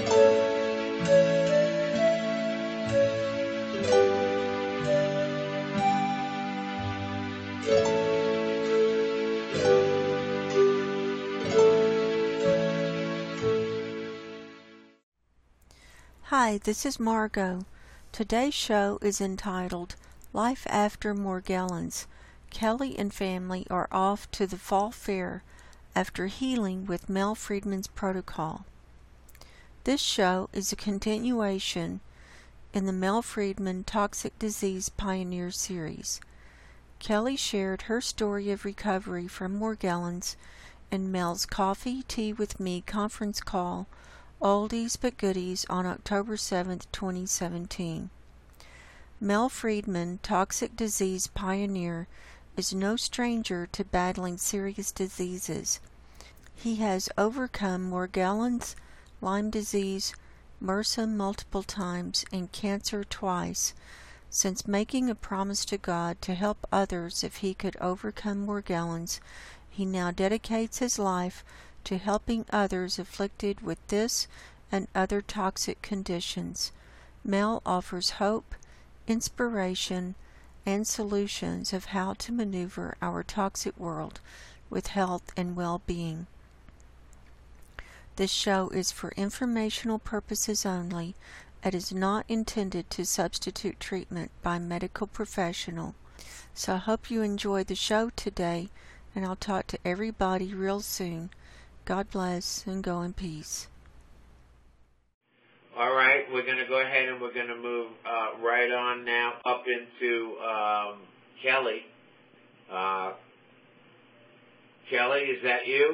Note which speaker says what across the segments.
Speaker 1: Hi, this is Margot. Today's show is entitled Life After Morgellons. Kelly and family are off to the fall fair after healing with Mel Friedman's protocol. This show is a continuation in the Mel Friedman Toxic Disease Pioneer series. Kelly shared her story of recovery from Morgellons in Mel's Coffee Tea with Me conference call, Oldies but Goodies, on October 7, 2017. Mel Friedman, toxic disease pioneer, is no stranger to battling serious diseases. He has overcome Morgellons, Lyme disease, MRSA multiple times, and cancer twice, since making a promise to God to help others if he could overcome Morgellons. He now dedicates his life to helping others afflicted with this and other toxic conditions. Mel offers hope, inspiration, and solutions of how to maneuver our toxic world with health and well-being. This show is for informational purposes only. It is not intended to substitute treatment by a medical professional. So I hope you enjoy the show today, and I'll talk to everybody real soon. God bless and go in peace.
Speaker 2: All right, we're going to go ahead and we're going to move right on now up into Kelly. Kelly, is that you?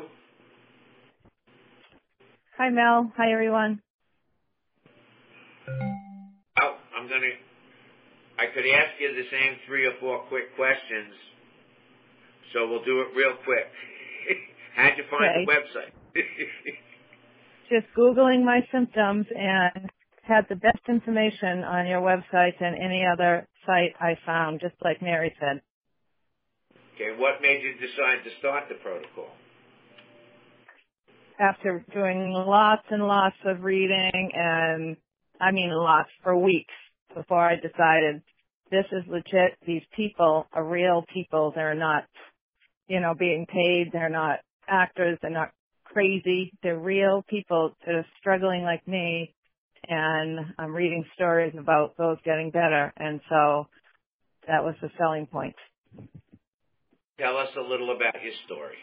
Speaker 3: Hi, Mel. Hi, everyone.
Speaker 2: Oh, I could ask you the same 3 or 4 quick questions, so we'll do it real quick. How'd you find the website?
Speaker 3: Just Googling my symptoms and had the best information on your website than any other site I found, just like Mary said.
Speaker 2: Okay, what made you decide to start the protocol?
Speaker 3: After doing lots and lots of reading, and I mean lots, for weeks before I decided this is legit. These people are real people. They're not, being paid. They're not actors. They're not crazy. They're real people that are struggling like me, and I'm reading stories about those getting better, and so that was the selling point.
Speaker 2: Tell us a little about your story.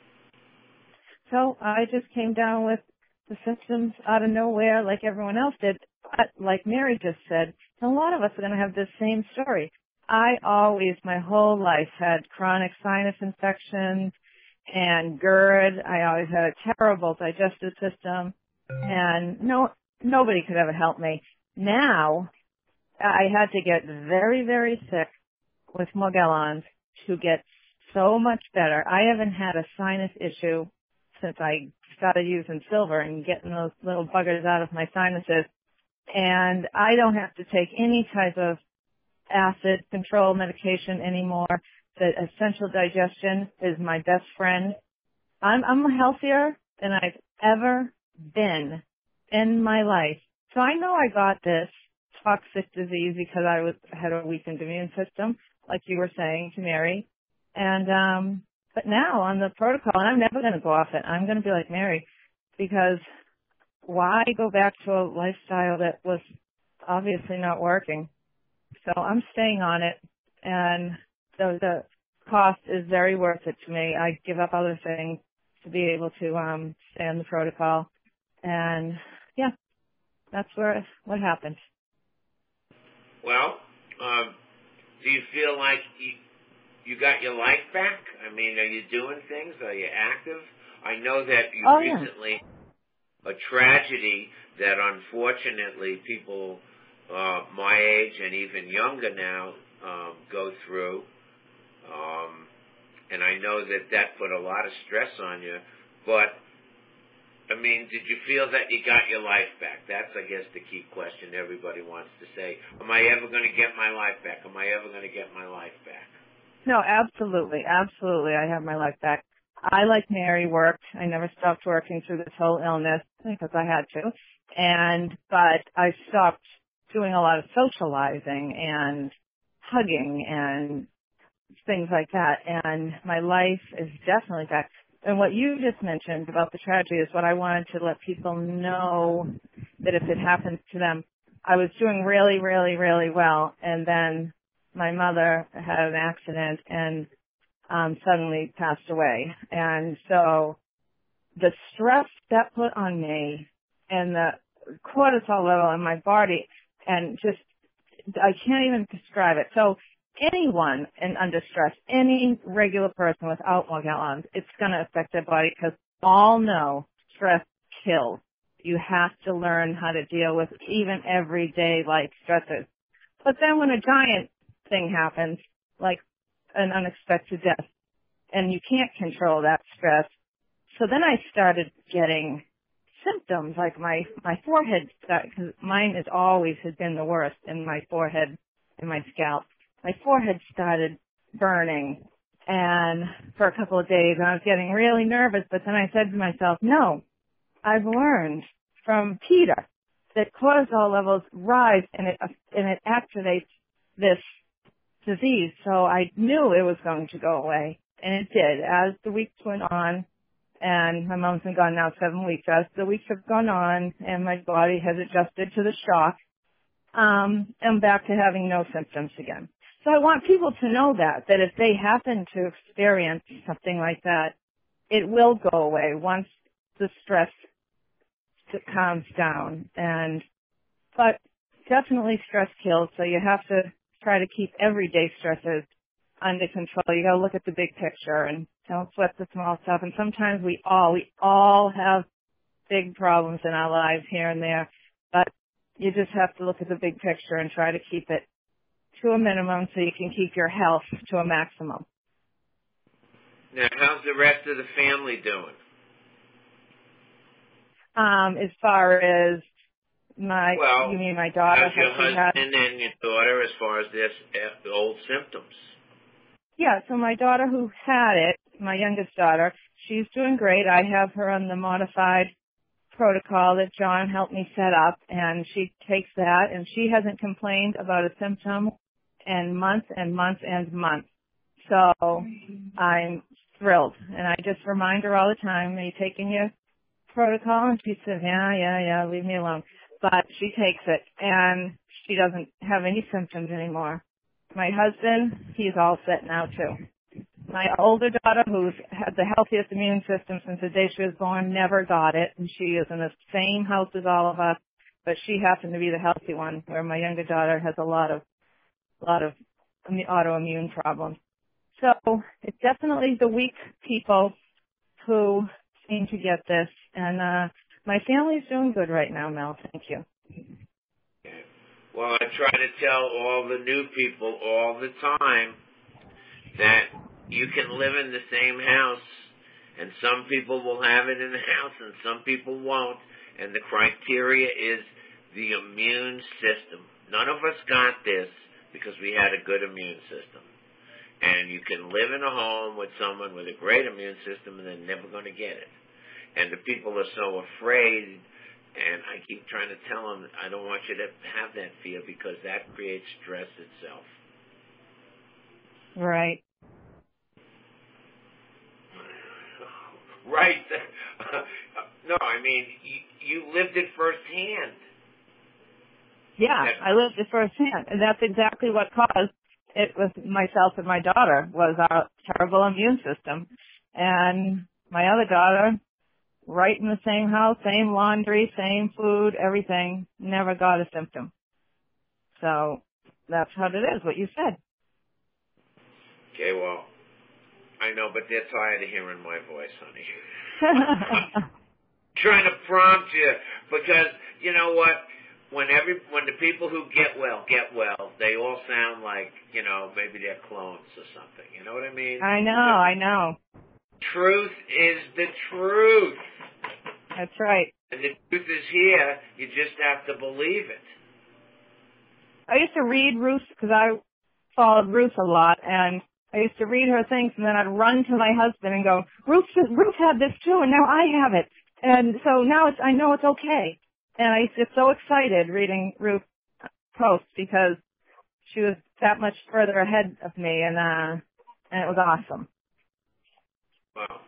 Speaker 3: So I just came down with the symptoms out of nowhere like everyone else did, but like Mary just said, a lot of us are going to have this same story. I always, my whole life, had chronic sinus infections and GERD. I always had a terrible digestive system, and nobody could ever help me. Now, I had to get very, very sick with Morgellons to get so much better. I haven't had a sinus issue since I started using silver and getting those little buggers out of my sinuses. And I don't have to take any type of acid control medication anymore. The essential digestion is my best friend. I'm healthier than I've ever been in my life. So I know I got this toxic disease because I had a weakened immune system, like you were saying to Mary. And but now on the protocol, and I'm never going to go off it. I'm going to be like Mary, because why go back to a lifestyle that was obviously not working? So I'm staying on it, and the cost is very worth it to me. I give up other things to be able to stay on the protocol, and yeah, that's what happened.
Speaker 2: Well, do you feel like you got your life back? I mean, are you doing things? Are you active? I know that you recently, a tragedy that unfortunately people my age and even younger now go through. And I know that put a lot of stress on you. But, I mean, did you feel that you got your life back? That's, I guess, the key question everybody wants to say. Am I ever going to get my life back? Am I ever going to get my life back?
Speaker 3: No, absolutely. Absolutely. I have my life back. I, like Mary, worked. I never stopped working through this whole illness because I had to. But I stopped doing a lot of socializing and hugging and things like that. And my life is definitely back. And what you just mentioned about the tragedy is what I wanted to let people know, that if it happens to them, I was doing really, really, really well. And then my mother had an accident and suddenly passed away. And so the stress that put on me and the cortisol level in my body, and just, I can't even describe it. So anyone under stress, any regular person without Morgellons, it's going to affect their body, because all know stress kills. You have to learn how to deal with even everyday life stressors. But then when a giant thing happens, like an unexpected death, and you can't control that stress, so then I started getting symptoms like my forehead, because mine has been the worst in my forehead and my scalp. My forehead started burning, and for a couple of days I was getting really nervous, but then I said to myself, no, I've learned from Peter that cortisol levels rise and it activates this disease. So I knew it was going to go away, and it did. As the weeks went on, and my mom's been gone now 7 weeks, as the weeks have gone on and my body has adjusted to the shock, I'm back to having no symptoms again. So I want people to know that if they happen to experience something like that, it will go away once the stress calms down. But definitely stress kills, so you have to try to keep everyday stresses under control. You got to look at the big picture and don't sweat the small stuff. And sometimes we all have big problems in our lives here and there, but you just have to look at the big picture and try to keep it to a minimum so you can keep your health to a maximum.
Speaker 2: Now, how's the rest of the family doing?
Speaker 3: As far as you mean my daughter?
Speaker 2: How's your husband and your daughter as far as this old symptoms?
Speaker 3: Yeah, so my daughter who had it, my youngest daughter, she's doing great. I have her on the modified protocol that John helped me set up, and she takes that, and she hasn't complained about a symptom in months and months and months. So I'm thrilled, and I just remind her all the time, are you taking your protocol? And she says, yeah, leave me alone. But she takes it, and she doesn't have any symptoms anymore. My husband, he's all set now, too. My older daughter, who's had the healthiest immune system since the day she was born, never got it, and she is in the same house as all of us, but she happened to be the healthy one, where my younger daughter has a lot of autoimmune problems. So it's definitely the weak people who seem to get this, and my family's doing good right now, Mel. Thank you.
Speaker 2: Well, I try to tell all the new people all the time that you can live in the same house, and some people will have it in the house and some people won't, and the criteria is the immune system. None of us got this because we had a good immune system. And you can live in a home with someone with a great immune system and they're never going to get it. And the people are so afraid, and I keep trying to tell them, I don't want you to have that fear because that creates stress itself.
Speaker 3: Right.
Speaker 2: Right. No, I mean, you lived it firsthand.
Speaker 3: Yeah, I lived it firsthand. And that's exactly what caused it with myself and my daughter, was our terrible immune system. And my other daughter, right in the same house, same laundry, same food, everything, never got a symptom. So that's what it is, what you said.
Speaker 2: Okay, well, I know, but they're tired of hearing my voice, honey. Trying to prompt you, because you know what? When the people who get well, they all sound like, maybe they're clones or something. You know what I mean?
Speaker 3: I know.
Speaker 2: Truth is the truth.
Speaker 3: That's right.
Speaker 2: And the truth is here. You just have to believe it.
Speaker 3: I used to read Ruth, because I followed Ruth a lot, and I used to read her things, and then I'd run to my husband and go, Ruth had this too, and now I have it. And so now I know it's okay. And I used to get so excited reading Ruth's posts because she was that much further ahead of me, and it was awesome.
Speaker 2: Wow.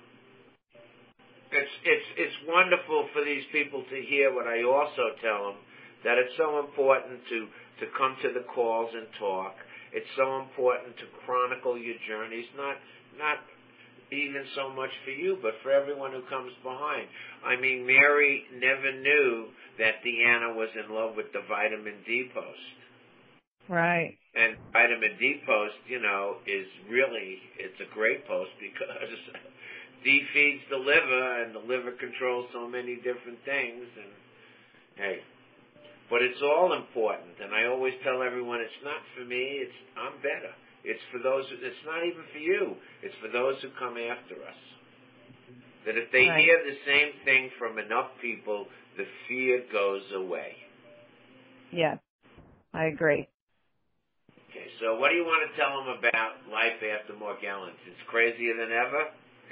Speaker 2: It's wonderful for these people to hear what I also tell them, that it's so important to come to the calls and talk. It's so important to chronicle your journeys, not even so much for you, but for everyone who comes behind. I mean, Mary never knew that Deanna was in love with the vitamin D post.
Speaker 3: Right.
Speaker 2: And vitamin D post, it's a great post because D feeds the liver, and the liver controls so many different things. And hey, but it's all important. And I always tell everyone, it's not for me. I'm better. It's for those. It's not even for you. It's for those who come after us. That if they hear the same thing from enough people, the fear goes away.
Speaker 3: Yeah, I agree.
Speaker 2: Okay, so what do you want to tell them about life after Morgellons? It's crazier than ever?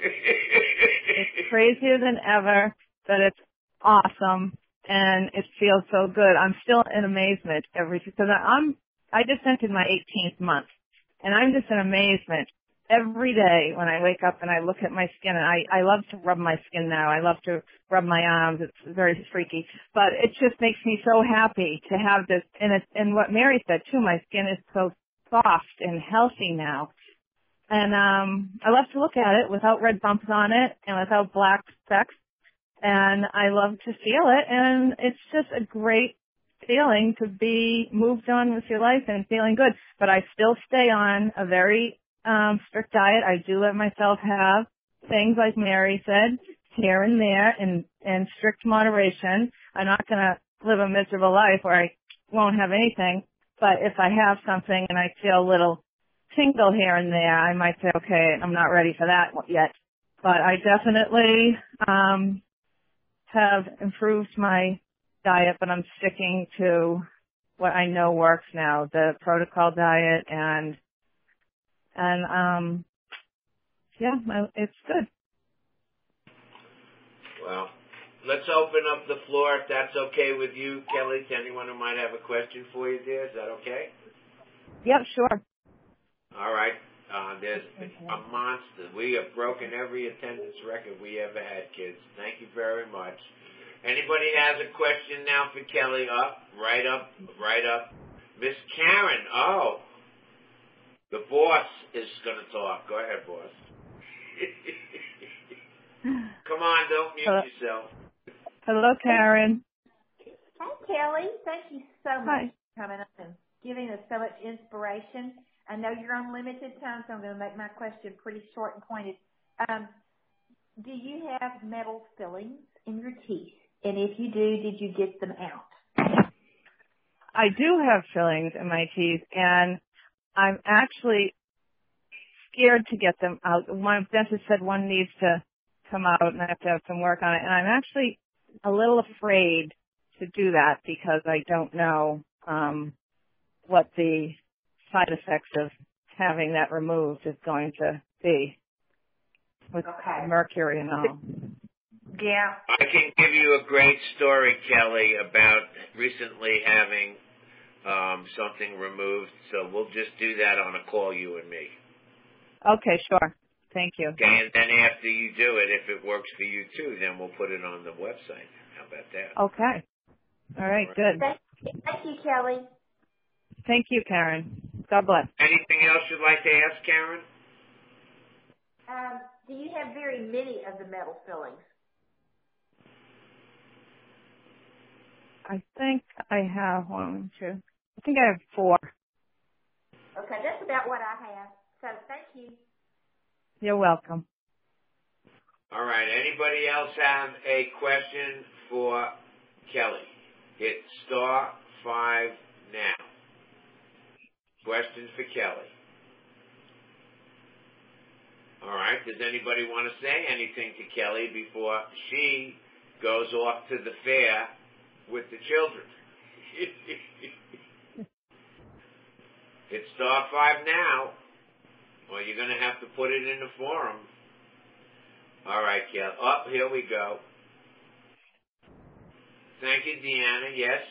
Speaker 3: It's crazier than ever, but it's awesome, and it feels so good. I'm still in amazement because I just entered my 18th month, and I'm just in amazement every day when I wake up and I look at my skin. And I love to rub my skin now. I love to rub my arms. It's very freaky, but it just makes me so happy to have this. And what Mary said too, my skin is so soft and healthy now. And I love to look at it without red bumps on it and without black specks. And I love to feel it. And it's just a great feeling to be moved on with your life and feeling good. But I still stay on a very strict diet. I do let myself have things like Mary said, here and there in strict moderation. I'm not going to live a miserable life where I won't have anything. But if I have something and I feel a little tingle here and there, I might say, okay, I'm not ready for that yet. But I definitely have improved my diet, but I'm sticking to what I know works now, the protocol diet, and it's good.
Speaker 2: Well, let's open up the floor, if that's okay with you, Kelly, to anyone who might have a question for you, dear. Is that okay?
Speaker 3: Yep, sure.
Speaker 2: All right. There's a monster. We have broken every attendance record we ever had, kids. Thank you very much. Anybody has a question now for Kelly? Right up. Miss Karen. Oh, the boss is going to talk. Go ahead, boss. Come on, don't mute yourself.
Speaker 3: Hello, Karen.
Speaker 4: Hi, Kelly. Thank you so much for coming up and giving us so much inspiration. I know you're on limited time, so I'm going to make my question pretty short and pointed. Do you have metal fillings in your teeth? And if you do, did you get them out?
Speaker 3: I do have fillings in my teeth, and I'm actually scared to get them out. My dentist said one needs to come out, and I have to have some work on it. And I'm actually a little afraid to do that because I don't know what the side effects of having that removed is going to be with mercury and all.
Speaker 4: Yeah.
Speaker 2: I can give you a great story, Kelly, about recently having something removed. So we'll just do that on a call, you and me.
Speaker 3: Okay, sure. Thank you.
Speaker 2: Okay, and then after you do it, if it works for you too, then we'll put it on the website. How about that?
Speaker 3: Okay. All right, good.
Speaker 4: Thank you, Kelly.
Speaker 3: Thank you, Karen. God bless.
Speaker 2: Anything else you'd like to ask, Karen?
Speaker 4: Do you have very many of the metal fillings?
Speaker 3: I think I have one, two. I think I have 4.
Speaker 4: Okay, that's about what I have. So thank you.
Speaker 3: You're welcome.
Speaker 2: All right. Anybody else have a question for Kelly? Hit *5 now. Questions for Kelly. All right. Does anybody want to say anything to Kelly before she goes off to the fair with the children? It's *5 now. Well, you're going to have to put it in the forum. All right, Kelly. Oh, here we go. Thank you, Deanna. Yes?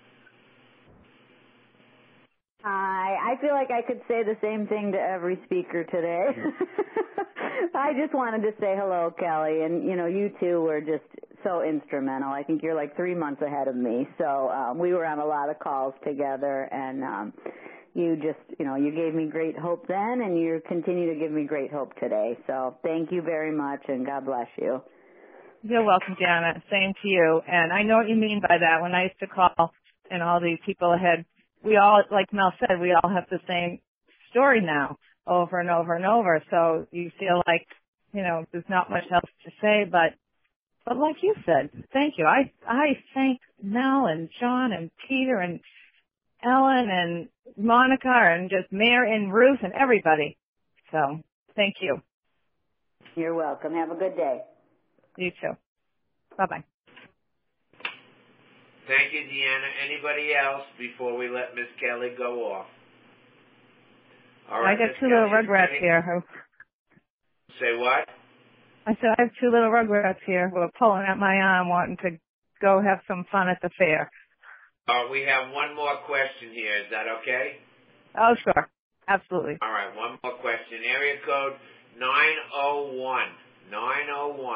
Speaker 5: Hi. I feel like I could say the same thing to every speaker today. I just wanted to say hello, Kelly. And, you know, you two were just so instrumental. I think you're like 3 months ahead of me. So we were on a lot of calls together. And you just, you know, you gave me great hope then. And you continue to give me great hope today. So thank you very much. And God bless you.
Speaker 3: You're welcome, Janet. Same to you. And I know what you mean by that. When I used to call and all these people had, we all, like Mel said, we all have the same story now over and over and over. So you feel like, you know, there's not much else to say, but like you said, thank you. I thank Mel and John and Peter and Ellen and Monica and just Mary and Ruth and everybody. So thank you.
Speaker 5: You're welcome. Have a good day.
Speaker 3: You too. Bye-bye.
Speaker 2: Thank you, Deanna. Anybody else before we let Miss Kelly go off? All right,
Speaker 3: I got two little rugrats here.
Speaker 2: Say what?
Speaker 3: I said I have two little rugrats here who are pulling at my arm wanting to go have some fun at the fair.
Speaker 2: We have one more question here. Is that okay?
Speaker 3: Oh, sure. Absolutely.
Speaker 2: All right, one more question. Area code 901. 901.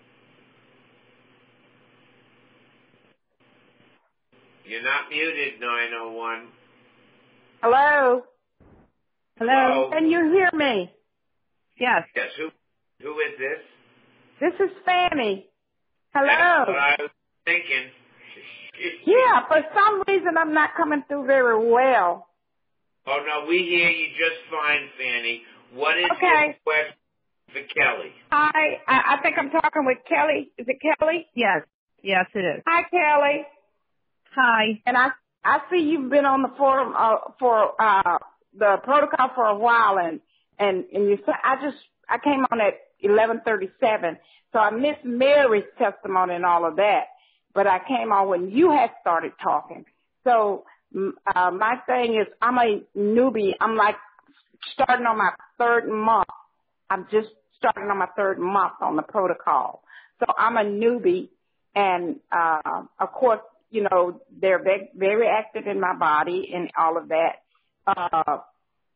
Speaker 2: You're not muted, 901.
Speaker 4: Hello?
Speaker 3: Hello?
Speaker 4: Can you hear me?
Speaker 3: Yes.
Speaker 2: Yes, who is this?
Speaker 4: This is Fanny. Hello?
Speaker 2: That's what I was thinking.
Speaker 4: Yeah, for some reason I'm not coming through very well.
Speaker 2: Oh, no, we hear you just fine, Fanny. What is
Speaker 4: Okay.
Speaker 2: your question for Kelly?
Speaker 4: Hi, I think I'm talking with Kelly. Is it Kelly?
Speaker 3: Yes. Yes, it is.
Speaker 4: Hi, Kelly.
Speaker 3: Hi.
Speaker 4: And I see you've been on the forum for the protocol for a while, and you said I came on at 11:37, so I missed Mary's testimony and all of that, but I came on when you had started talking. So my thing is, I'm a newbie. I'm like starting on my third month. I'm just starting on my third month on the protocol, so I'm a newbie, and of course, you know, they're very active in my body and all of that. How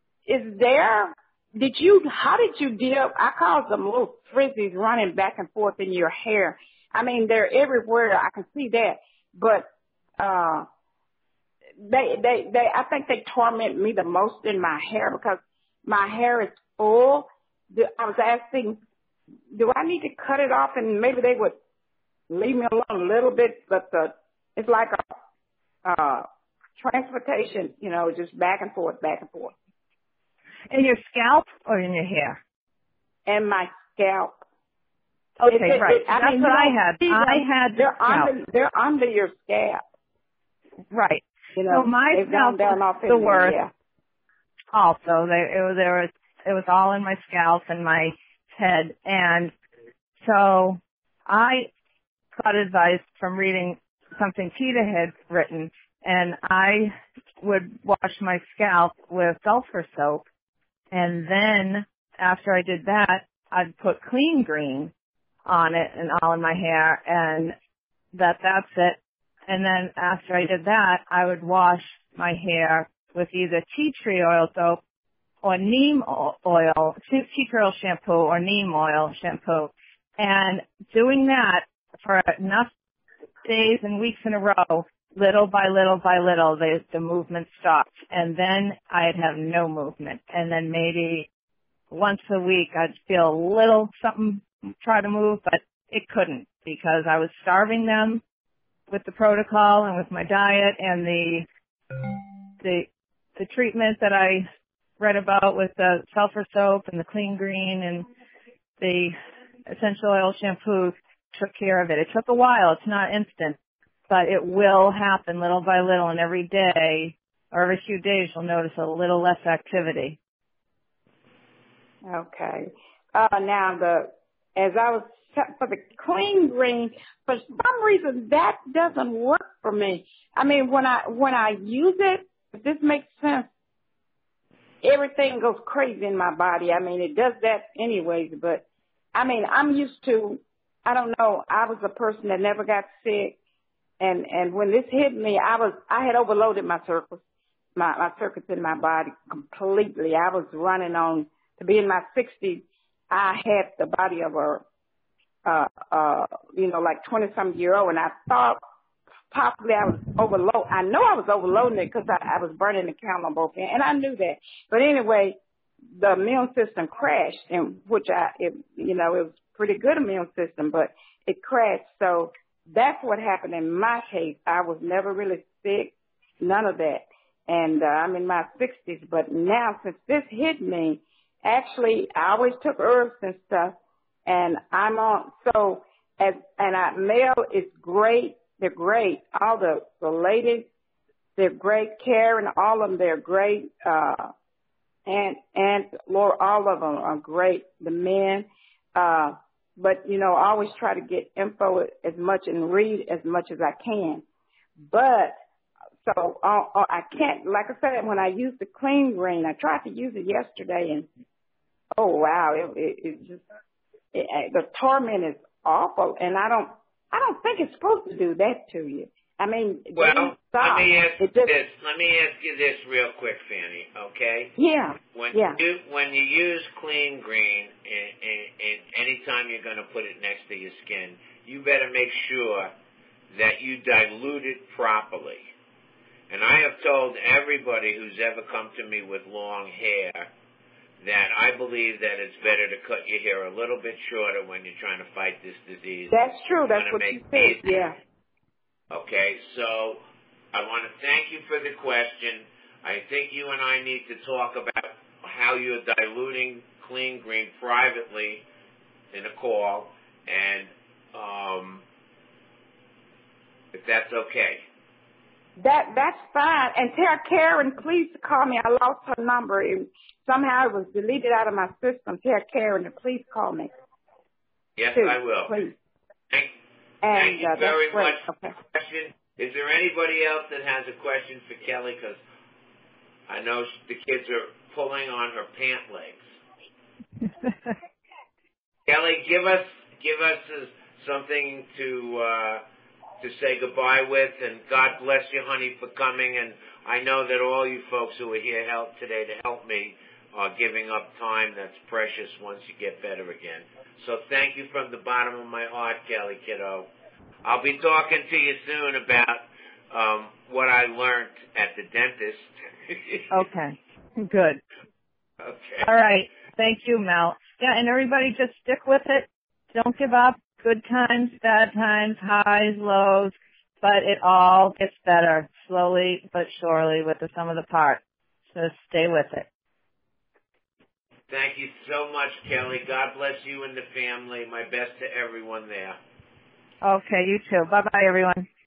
Speaker 4: did you deal? I call them little frizzies running back and forth in your hair. I mean, they're everywhere. I can see that. But, I think they torment me the most in my hair because my hair is full. I was asking, do I need to cut it off? And maybe they would leave me alone a little bit, but it's like a transportation, you know, just back and forth, back and forth.
Speaker 3: In your scalp or in your hair?
Speaker 4: And my scalp.
Speaker 3: Okay, right. That's what I had. I had
Speaker 4: they're under your scalp.
Speaker 3: Right.
Speaker 4: You know,
Speaker 3: so my scalp was the worst. Yeah. Also, it was all in my scalp and my head, and so I got advice from reading something Tita had written, and I would wash my scalp with sulfur soap, and then after I did that, I'd put Clean Green on it and all in my hair, and that's it. And then after I did that, I would wash my hair with either tea tree oil soap or neem oil, tea tree oil shampoo or neem oil shampoo. And doing that for enough days and weeks in a row, little by little, the movement stopped. And then I'd have no movement. And then maybe once a week I'd feel a little something, try to move, but it couldn't because I was starving them with the protocol and with my diet and the treatment that I read about with the sulfur soap and the Clean Green and the essential oil shampoo took care of it. It took a while. It's not instant, but it will happen little by little, and every day or every few days you'll notice a little less activity.
Speaker 4: Okay. Now as I was for the Clean Green, for some reason that doesn't work for me. I mean, when I use it, if this makes sense,
Speaker 6: everything goes crazy in my body. I mean, it does that anyways, but I mean, I'm used to, I don't know, I was a person that never got sick. And when this hit me, I had overloaded my circuits, my circuits in my body completely. I was running on, to be in my 60s, I had the body of like 20-some-year-old, and I thought possibly I was overload. I know I was overloading it because I was burning the candle on both ends, and I knew that. But anyway, the immune system crashed, and it was pretty good immune system, but it crashed. So that's what happened in my case. I was never really sick, none of that. And I'm in my 60s, but now since this hit me, actually I always took herbs and stuff, and I'm on. So Mel is great. They're great. All the ladies, they're great. Karen, all of them, they're great. And Laura, all of them are great. The men. But, I always try to get info as much and read as much as I can. But, so I can't, like I said, when I use the clean green, I tried to use it yesterday, and, oh, wow, the torment is awful, and I don't think it's supposed to do that to you. I mean,
Speaker 2: well, let me ask you this real quick, Fanny. Okay?
Speaker 6: Yeah.
Speaker 2: When you use clean green, and anytime you're going to put it next to your skin, you better make sure that you dilute it properly. And I have told everybody who's ever come to me with long hair that I believe that it's better to cut your hair a little bit shorter when you're trying to fight this disease.
Speaker 6: That's true. That's what you said. Yeah.
Speaker 2: Okay, so I want to thank you for the question. I think you and I need to talk about how you're diluting clean green privately in a call, and if that's okay.
Speaker 6: That's fine. And tell Karen, please call me. I lost her number. Somehow it was deleted out of my system. Tell Karen to please call me.
Speaker 2: Yes, I will.
Speaker 6: Please.
Speaker 2: Thank you very much for
Speaker 6: the
Speaker 2: question. Is there anybody else that has a question for Kelly? Because I know the kids are pulling on her pant legs. Kelly, give us something to say goodbye with, and God bless you, honey, for coming. And I know that all you folks who are here today to help me are giving up time that's precious once you get better again. So thank you from the bottom of my heart, Kelly, kiddo. I'll be talking to you soon about what I learned at the dentist.
Speaker 3: Okay, good.
Speaker 2: Okay.
Speaker 3: All right. Thank you, Mel. Yeah, and everybody just stick with it. Don't give up. Good times, bad times, highs, lows, but it all gets better slowly but surely with the sum of the parts. So stay with it.
Speaker 2: Thank you so much, Kelly. God bless you and the family. My best to everyone there.
Speaker 3: Okay, you too. Bye-bye, everyone.